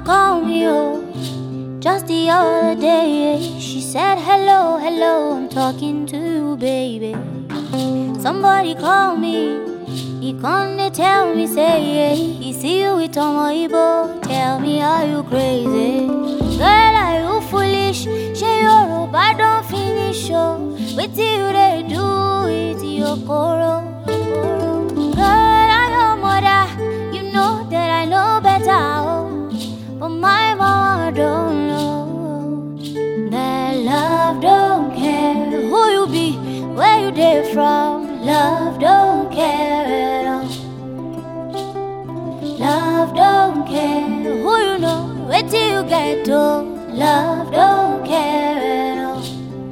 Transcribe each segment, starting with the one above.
called me, oh, just the other day. She said, hello, hello, I'm talking to you, baby. Somebody called me, he come to tell me, say, yeah, he see you with Tomoibo. Tell me, are you crazy? Girl, are you foolish? She your bad don't finish, oh. Wait till you they do it, your coro. Girl, I'm your mother, you know that I know better, oh. But my mama don't know that love don't care who you be, where you dey from. Love don't care at all. Love don't care who you know, wait till you get to. Love don't care at all.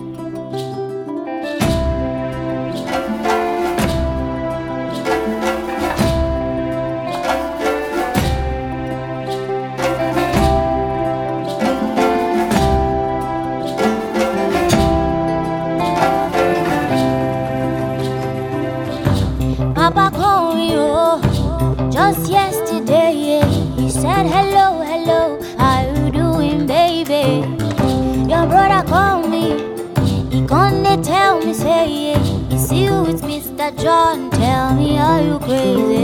Papa called me, oh, just yesterday, yeah. He said, hello, hello, how you doing, baby? Your brother called me, he gonna tell me, say, yeah, he see you with Mr. John. Tell me, are you crazy?